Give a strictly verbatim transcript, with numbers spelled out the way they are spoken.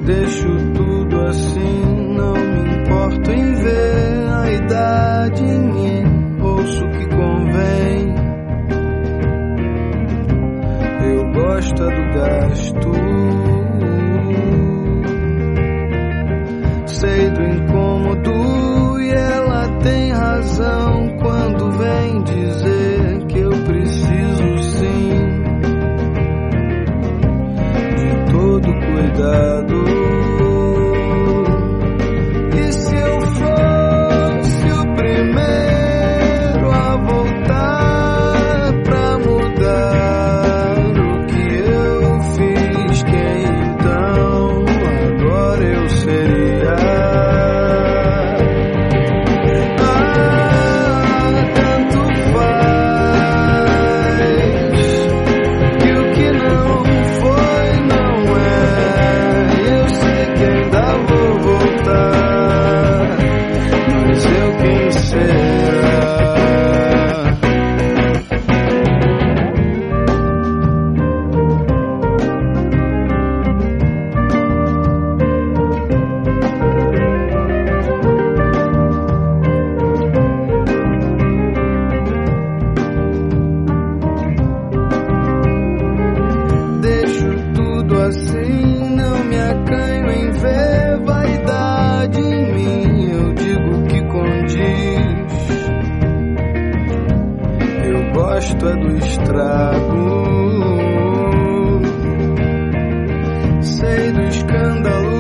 Deixo tudo assim, não me importo em ver a idade em mim. Ouço o que convém. Eu gosto é do gasto. Sei do incômodo e ela tem razão quando vem dizer que eu preciso sim de todo cuidado. E se eu fosse o primeiro a voltar pra mudar o que eu fiz, quem então agora eu seria? Assim, não me acanho em ver vaidade em mim. Eu digo o que condiz. Eu gosto é do estrago. Sei do escândalo.